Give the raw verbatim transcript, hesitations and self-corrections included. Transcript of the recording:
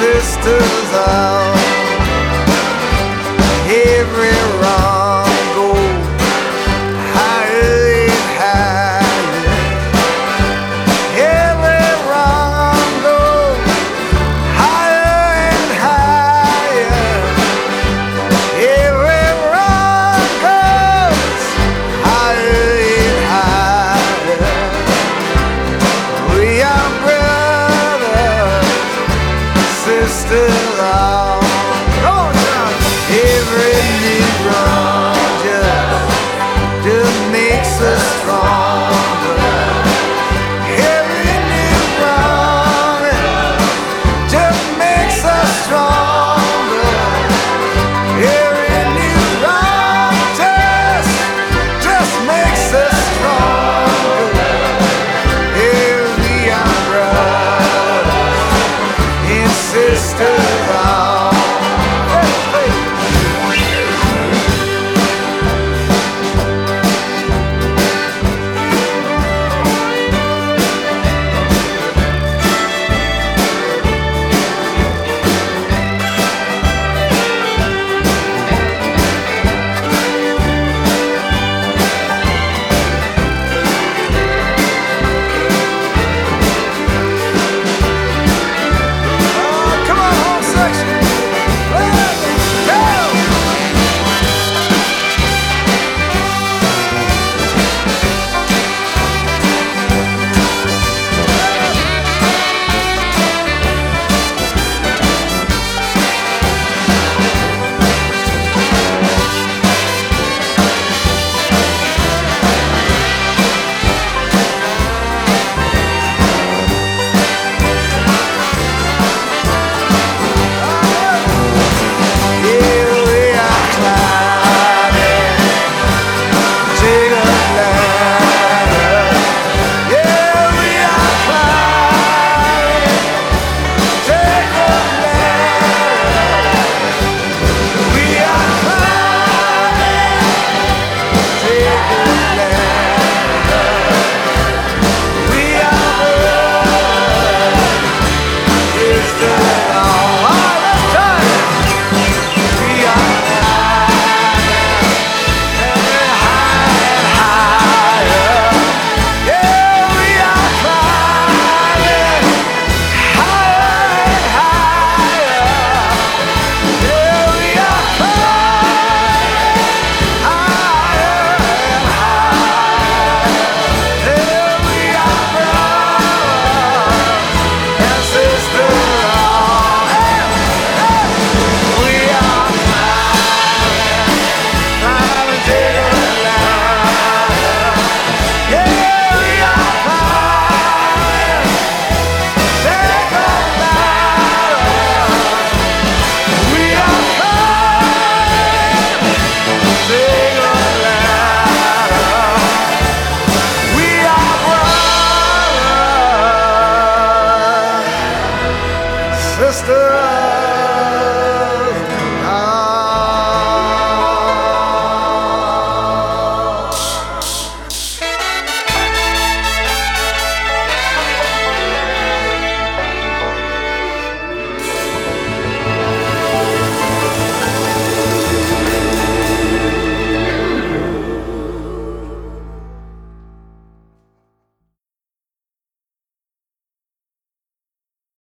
sisters out. Every wrong go higher and higher. Every wrong go higher and higher. Every wrong goes higher and higher. We are brothers, sisters all. Every new wrong just, just makes us stronger. Every new wrong just makes us stronger. Every new wrong just, just makes us stronger. Here we are, brothers and sisters all. Sister